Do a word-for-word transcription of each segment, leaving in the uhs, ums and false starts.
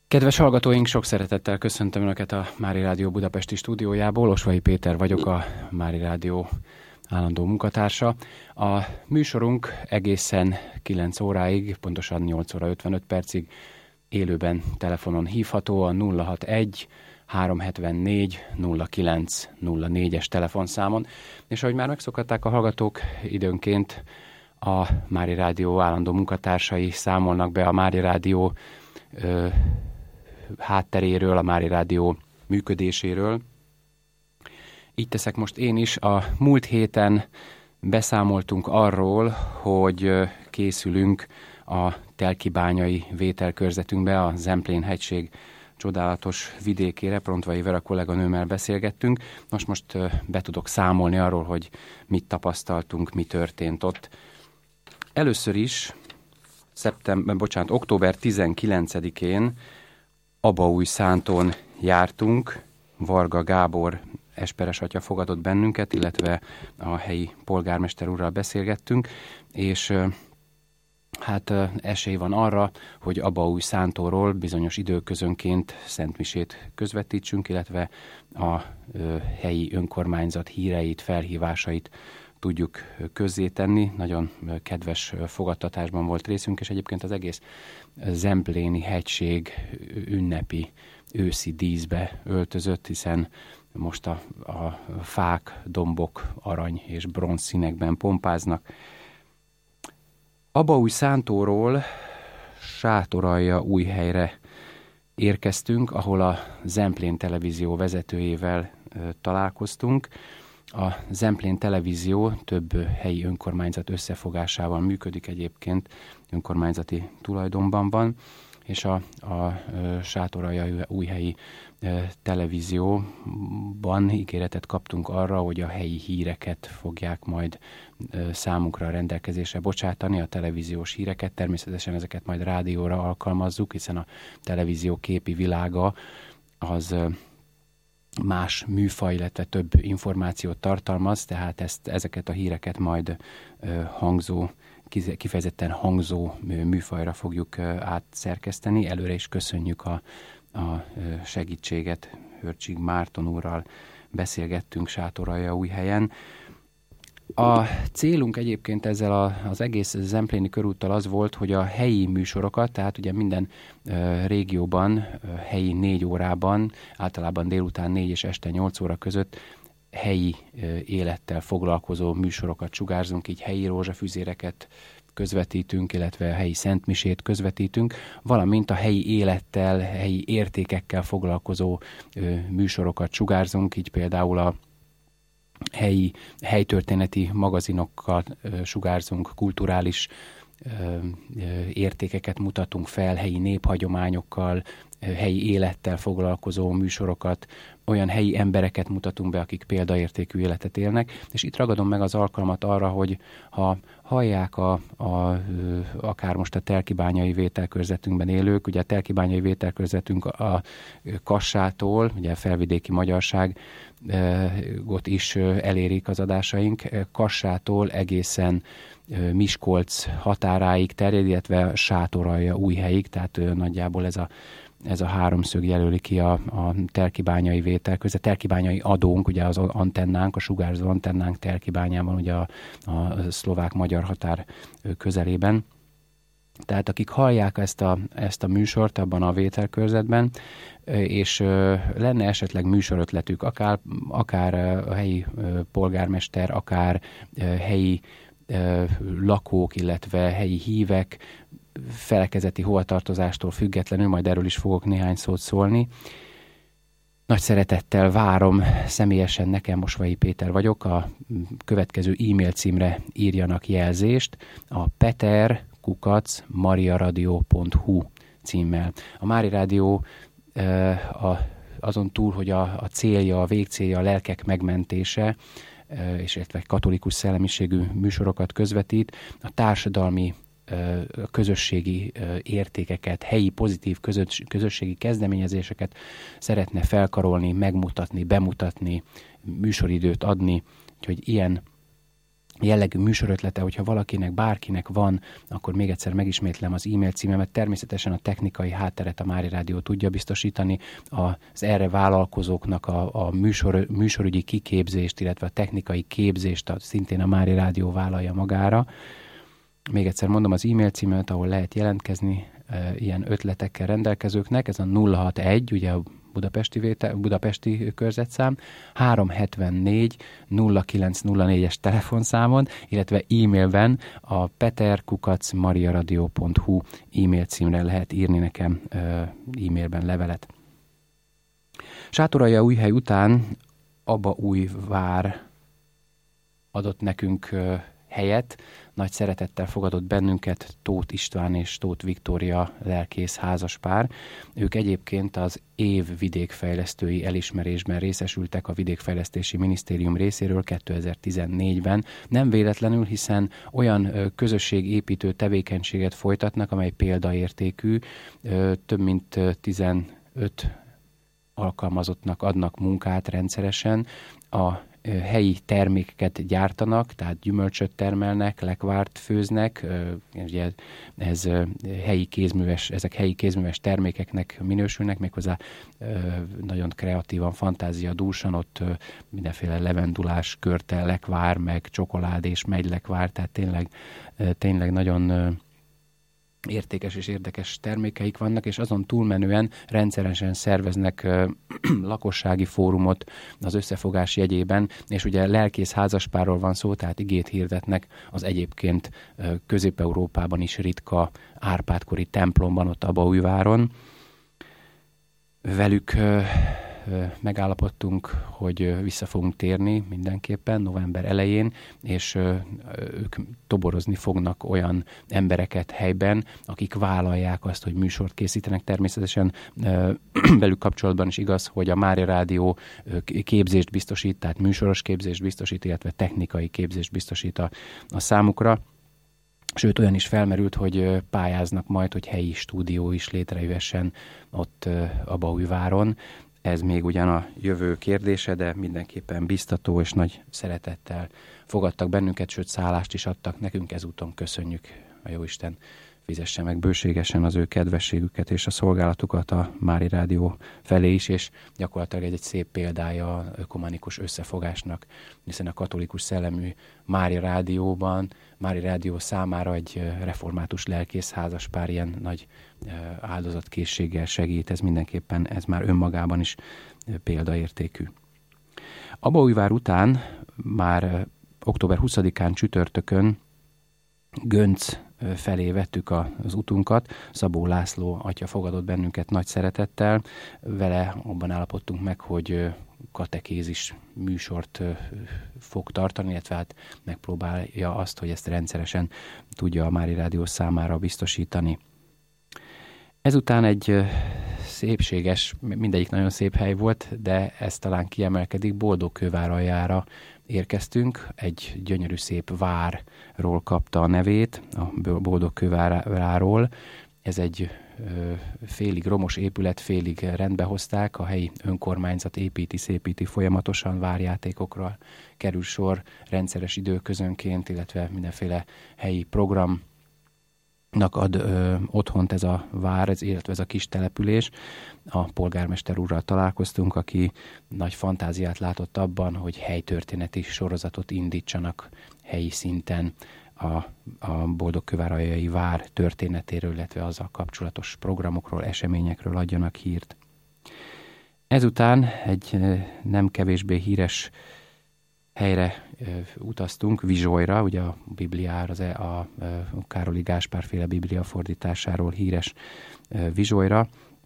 Kedves hallgatóink, sok szeretettel köszöntöm Önöket a Mári Rádió budapesti stúdiójából. Osvai Péter vagyok, a Mári Rádió állandó munkatársa. A műsorunk egészen kilenc óráig, pontosan nyolc óra ötvenöt percig élőben telefonon hívható a nulla hatvanegy háromszázhetvennégy nulla kilenc nulla négyes telefonszámon. És ahogy már megszokhatták a hallgatók, időnként a Mári Rádió állandó munkatársai számolnak be a Mári Rádió ö, hátteréről, a Mári Rádió működéséről. Így teszek most én is. A múlt héten beszámoltunk arról, hogy készülünk a telkibányai vételkörzetünkbe, a Zemplén-hegység csodálatos vidékére. Prontvai Vera kolléganőmmel beszélgettünk. Most most be tudok számolni arról, hogy mit tapasztaltunk, mi történt ott. Először is szeptember, bocsánat, október tizenkilencedikén Abaújszántón jártunk, Varga Gábor esperes atya fogadott bennünket, illetve a helyi polgármester úrral beszélgettünk, és hát esély van arra, hogy Abaújszántóról bizonyos időközönként szentmisét közvetítsünk, illetve a helyi önkormányzat híreit, felhívásait tudjuk közzétenni. Nagyon kedves fogadtatásban volt részünk, és egyébként az egész Zempléni hegység ünnepi őszi díszbe öltözött, hiszen most a, a fák, dombok arany és bronz színekben pompáznak. Abaújszántóról Sátoraljaújhelyre érkeztünk, ahol a Zemplén televízió vezetőjével ö, találkoztunk. A Zemplén televízió több helyi önkormányzat összefogásával működik, egyébként önkormányzati tulajdonban van, és a, a Sátoraljaújhelyi televízióban ígéretet kaptunk arra, hogy a helyi híreket fogják majd számunkra a rendelkezésre bocsátani, a televíziós híreket. Természetesen ezeket majd rádióra alkalmazzuk, hiszen a televízió képi világa az más műfaj, illetve több információt tartalmaz, tehát ezt, ezeket a híreket majd hangzó, kifejezetten hangzó műfajra fogjuk átszerkeszteni. Előre is köszönjük a, a segítséget. Hörcsig Márton úrral beszélgettünk Sátoraljaújhelyen. A célunk egyébként ezzel a, az egész Zempléni körúttal az volt, hogy a helyi műsorokat, tehát ugye minden uh, régióban, uh, helyi négy órában, általában délután négy és este nyolc óra között helyi uh, élettel foglalkozó műsorokat sugárzunk, így helyi rózsafüzéreket közvetítünk, illetve a helyi szentmisét közvetítünk, valamint a helyi élettel, helyi értékekkel foglalkozó uh, műsorokat sugárzunk, így például a helyi, helytörténeti magazinokkal ö, sugárzunk, kulturális ö, ö, értékeket mutatunk fel, helyi néphagyományokkal, ö, helyi élettel foglalkozó műsorokat, olyan helyi embereket mutatunk be, akik példaértékű életet élnek, és itt ragadom meg az alkalmat arra, hogy ha hallják a, a, ö, akár most a telkibányai vételkörzetünkben élők, ugye a telkibányai vételkörzetünk a, a Kassától, ugye a felvidéki magyarság, ott is elérik az adásaink, Kassától egészen Miskolc határáig terjed, illetve Sátoraljaújhelyig, tehát nagyjából ez a, ez a háromszög jelöli ki a, a telkibányai vételkörzet. Telkibányai adónk, ugye az antennánk, a sugárzó antennánk Telkibányában, ugye a, a szlovák-magyar határ közelében. Tehát akik hallják ezt a, ezt a műsort abban a vételkörzetben, és lenne esetleg műsorötletük, akár, akár a helyi polgármester, akár helyi lakók, illetve helyi hívek, felekezeti hovatartozástól függetlenül, majd erről is fogok néhány szót szólni. Nagy szeretettel várom személyesen, nekem Osvai Péter vagyok, a következő e-mail címre írjanak jelzést, a peter kukac mariaradio pont hu címmel. A Mári Rádió a, azon túl, hogy a, a célja, a végcélja a lelkek megmentése, és illetve katolikus szellemiségű műsorokat közvetít, a társadalmi, közösségi értékeket, helyi pozitív közös, közösségi kezdeményezéseket szeretne felkarolni, megmutatni, bemutatni, műsoridőt adni, úgyhogy ilyen jellegű műsorötlete, hogyha valakinek, bárkinek van, akkor még egyszer megismétlem az e-mail címemet. Természetesen a technikai hátteret a Mári Rádió tudja biztosítani, az erre vállalkozóknak a, a műsor, műsorügyi kiképzést, illetve a technikai képzést a, szintén a Mári Rádió vállalja magára. Még egyszer mondom az e-mail címet, ahol lehet jelentkezni e, ilyen ötletekkel rendelkezőknek, ez a nulla hatvanegy, ugye a budapesti, vétel, budapesti körzetszám, három hetvennégy nulla kilenc nulla négyes telefonszámon, illetve e-mailben a peter kukac mariaradio pont hu e-mail címre lehet írni nekem e-mailben levelet. Sátoraljaújhely után Abaújvár adott nekünk helyet, nagy szeretettel fogadott bennünket Tóth István és Tóth Viktória lelkész házaspár. Ők egyébként az év vidékfejlesztői elismerésben részesültek a Vidékfejlesztési Minisztérium részéről kétezer-tizennégyben. Nem véletlenül, hiszen olyan közösségépítő tevékenységet folytatnak, amely példaértékű, több mint tizenöt alkalmazottnak adnak munkát rendszeresen, a helyi termékeket gyártanak, tehát gyümölcsöt termelnek, lekvárt főznek, ugye ez helyi kézműves, ezek helyi kézműves termékeknek minősülnek, méghozzá nagyon kreatívan, fantáziadúsan, ott mindenféle levendulás, körte, lekvár, meg csokolád és megylekvár, tehát tényleg, tényleg nagyon értékes és érdekes termékeik vannak, és azon túlmenően rendszeresen szerveznek uh, lakossági fórumot az összefogás jegyében, és ugye lelkész házaspárról van szó, tehát igét hirdetnek az egyébként uh, Közép-Európában is ritka Árpád-kori templomban, ott Abaújváron. Velük uh, megállapodtunk, hogy vissza fogunk térni mindenképpen november elején, és ők toborozni fognak olyan embereket helyben, akik vállalják azt, hogy műsort készítenek. Természetesen velük kapcsolatban is igaz, hogy a Mári Rádió képzést biztosít, tehát műsoros képzést biztosít, illetve technikai képzést biztosít a, a számukra. Sőt, olyan is felmerült, hogy pályáznak majd, hogy helyi stúdió is létrejöhessen ott Abaújváron. Ez még ugyan a jövő kérdése, de mindenképpen biztató és nagy szeretettel fogadtak bennünket, sőt szállást is adtak nekünk, ezúton köszönjük, a Jóisten fizesse meg bőségesen az ő kedvességüket és a szolgálatukat a Mári Rádió felé is, és gyakorlatilag egy, egy szép példája a ökumenikus összefogásnak, hiszen a katolikus szellemű Mári Rádióban, Mári Rádió számára egy református lelkész házaspár ilyen nagy áldozatkészséggel segít, ez mindenképpen, ez már önmagában is példaértékű. Abaújvár után már október huszadikán csütörtökön Gönc felé vettük az utunkat. Szabó László atya fogadott bennünket nagy szeretettel. Vele abban állapodtunk meg, hogy katekézis műsort fog tartani, illetve hát megpróbálja azt, hogy ezt rendszeresen tudja a Mári Rádió számára biztosítani. Ezután egy szépséges, mindegyik nagyon szép hely volt, de ez talán kiemelkedik, Boldogkőváraljára érkeztünk, egy gyönyörű szép várról kapta a nevét, a Boldogkőváráról. Ez egy ö, félig romos épület, félig rendbe hozták, a helyi önkormányzat építi, szépíti folyamatosan, várjátékokra kerül sor rendszeres időközönként, illetve mindenféle helyi program ad ö, otthont ez a vár, ez, illetve ez a kis település. A polgármester úrral találkoztunk, aki nagy fantáziát látott abban, hogy helytörténeti sorozatot indítsanak helyi szinten a, a Boldogkőváraljai vár történetéről, illetve azzal kapcsolatos programokról, eseményekről adjanak hírt. Ezután egy nem kevésbé híres helyre ö, utaztunk, Vizsolyra, ugye a Bibliára, az, a, a Károli Gáspár féle Biblia fordításáról híres ö, Vizsolyra.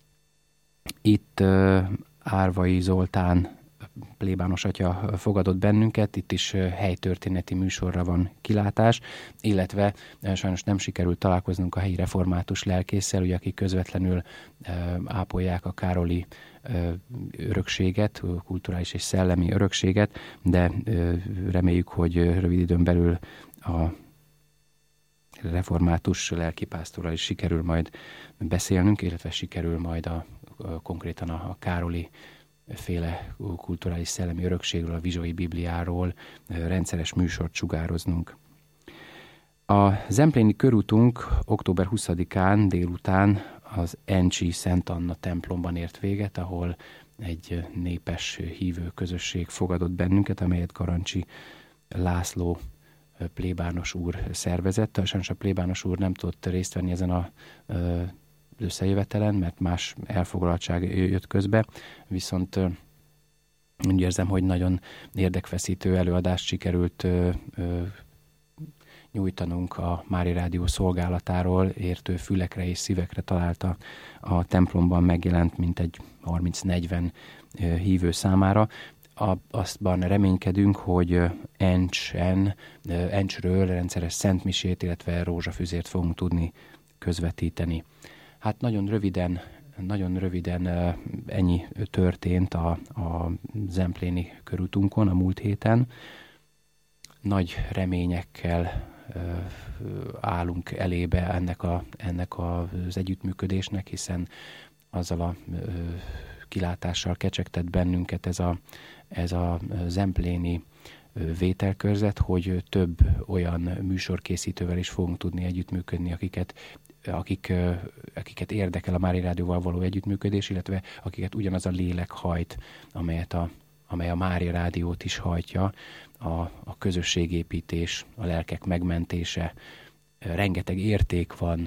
Itt ö, Árvai Zoltán plébános atya fogadott bennünket, itt is ö, helytörténeti műsorra van kilátás, illetve ö, sajnos nem sikerült találkoznunk a helyi református lelkésszel, ugye, akik közvetlenül ö, ápolják a Károli örökséget, kulturális és szellemi örökséget, de reméljük, hogy rövid időn belül a református lelkipásztorral is sikerül majd beszélnünk, illetve sikerül majd a, a konkrétan a, a Károli féle kulturális szellemi örökségről, a Vizsói Bibliáról rendszeres műsort sugároznunk. A Zempléni körútunk október huszadikán délután az Encsi Szent Anna templomban ért véget, ahol egy népes hívő közösség fogadott bennünket, amelyet Garancsi László plébános úr szervezett. Sajnos a plébános úr nem tudott részt venni ezen a összejövetelen, mert más elfoglaltság jött közbe, viszont úgy érzem, hogy nagyon érdekfeszítő előadást sikerült nyújtanunk a Mária Rádió szolgálatáról, értő fülekre és szívekre találta a templomban megjelent mintegy harminc-negyven hívő számára. A, aztban reménykedünk, hogy Encsen, Encsről rendszeres szentmisét, illetve rózsafüzért fogunk tudni közvetíteni. Hát nagyon röviden, nagyon röviden ennyi történt a, a Zempléni körútunkon a múlt héten. Nagy reményekkel állunk elébe ennek, a, ennek az együttműködésnek, hiszen azzal a kilátással kecsegtet bennünket ez a, ez a zempléni vételkörzet, hogy több olyan műsorkészítővel is fogunk tudni együttműködni, akiket, akik, akiket érdekel a Mária Rádióval való együttműködés, illetve akiket ugyanaz a lélek hajt, amelyet a, amely a Mária Rádiót is hajtja, a, a közösségépítés, a lelkek megmentése. Rengeteg érték van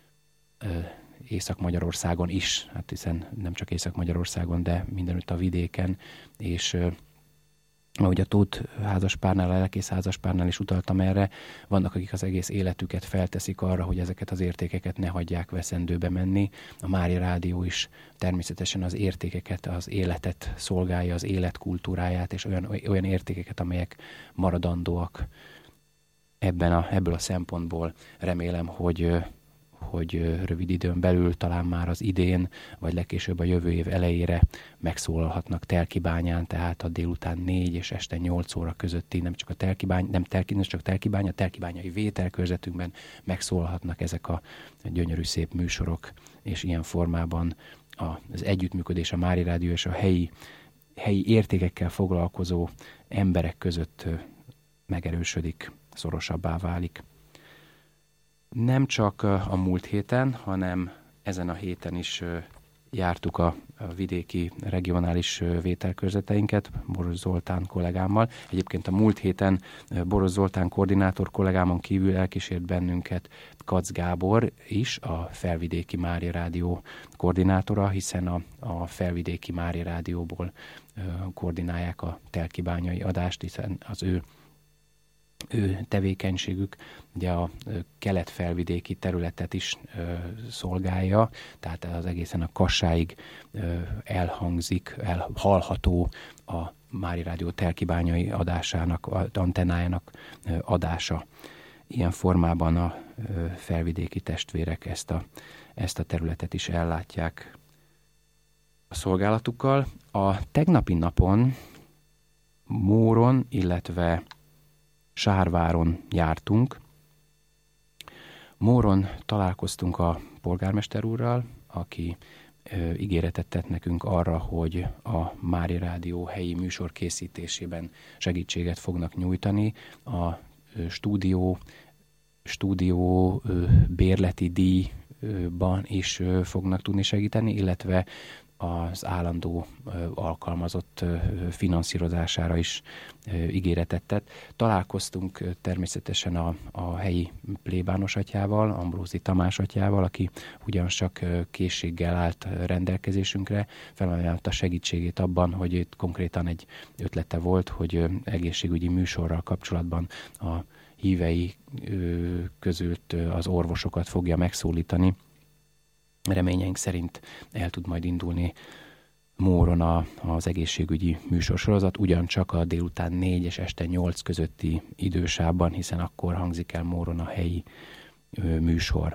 Észak-Magyarországon is, hát hiszen nem csak Észak-Magyarországon, de mindenütt a vidéken, és ahogy a Tóth házaspárnál, a lelkész házaspárnál is utaltam erre, vannak, akik az egész életüket felteszik arra, hogy ezeket az értékeket ne hagyják veszendőbe menni. A Mária Rádió is természetesen az értékeket, az életet szolgálja, az életkultúráját, és olyan, olyan értékeket, amelyek maradandóak. Ebben a, ebből a szempontból remélem, hogy hogy rövid időn belül, talán már az idén, vagy legkésőbb a jövő év elejére megszólalhatnak Telkibányán, tehát a délután négy és este nyolc óra közötti, nem csak a Telkibány, nem, telki, nem csak Telkibánya, a telkibányai vételkörzetünkben megszólalhatnak ezek a gyönyörű szép műsorok, és ilyen formában az együttműködés a Mária Rádió és a helyi, helyi értékekkel foglalkozó emberek között megerősödik, szorosabbá válik. Nem csak a múlt héten, hanem ezen a héten is jártuk a vidéki regionális vételkörzeteinket Boros Zoltán kollégámmal. Egyébként a múlt héten Boros Zoltán koordinátor kollégámon kívül elkísért bennünket Kac Gábor is, a Felvidéki Mária Rádió koordinátora, hiszen a, a Felvidéki Mária Rádióból koordinálják a telkibányai adást, hiszen az ő ő tevékenységük ugye a kelet-felvidéki területet is ö, szolgálja, tehát az egészen a Kassáig ö, elhangzik, elhallható a Mária Rádió telkibányai adásának, a antennájának ö, adása. Ilyen formában a ö, felvidéki testvérek ezt a, ezt a területet is ellátják a szolgálatukkal. A tegnapi napon Móron, illetve Sárváron jártunk. Móron találkoztunk a polgármester úrral, aki ö, ígéretet tett nekünk arra, hogy a Mária Rádió helyi műsor készítésében segítséget fognak nyújtani. A ö, stúdió, stúdió ö, bérleti díjban is ö, fognak tudni segíteni, illetve az állandó ö, alkalmazott ö, finanszírozására is ö, ígéretet tett. Találkoztunk ö, természetesen a, a helyi plébános atyával, Ambrózi Tamás atyával, aki ugyancsak ö, készséggel állt rendelkezésünkre, felajánlotta segítségét abban, hogy itt konkrétan egy ötlete volt, hogy ö, egészségügyi műsorral kapcsolatban a hívei ö, között ö, az orvosokat fogja megszólítani. Reményeink szerint el tud majd indulni Móron a, az egészségügyi műsorsorozat, ugyancsak a délután négy és este nyolc közötti idősávban, hiszen akkor hangzik el Móron a helyi ö, műsor.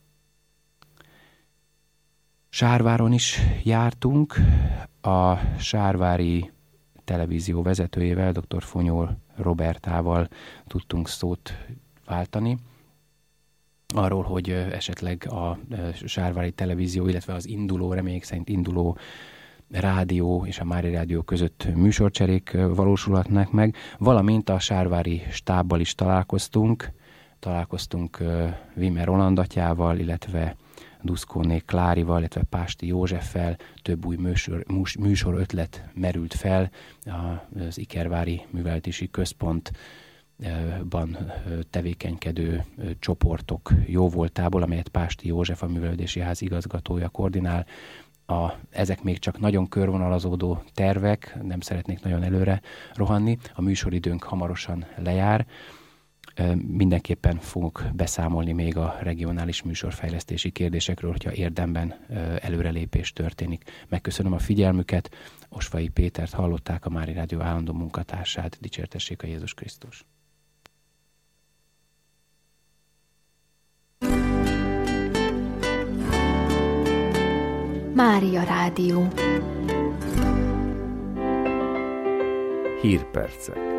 Sárváron is jártunk, a sárvári televízió vezetőjével, dr. Fonyol Robertával tudtunk szót váltani, arról, hogy esetleg a sárvári televízió, illetve az induló, remélyek szerint induló rádió és a Mária Rádió között műsorcserék valósulhatnak meg, valamint a Sárvári stábbal is találkoztunk, találkoztunk Wimmer Roland atyával, illetve Duszkóné Klárival, illetve Pásti Józseffel, több új műsor, műsor ötlet merült fel az Ikervári Művelődési Központban tevékenykedő csoportok jóvoltából, amelyet Pásti József, a Művelődési Ház igazgatója koordinál. A, ezek még csak nagyon körvonalazódó tervek, nem szeretnék nagyon előre rohanni, a műsoridőnk hamarosan lejár. Mindenképpen fogok beszámolni még a regionális műsorfejlesztési kérdésekről, hogyha érdemben előrelépés történik. Megköszönöm a figyelmüket, Osvai Pétert hallották, a Mária Rádió állandó munkatársát, dicsértessék a Jézus Krisztus. Mária Rádió. Hírpercek.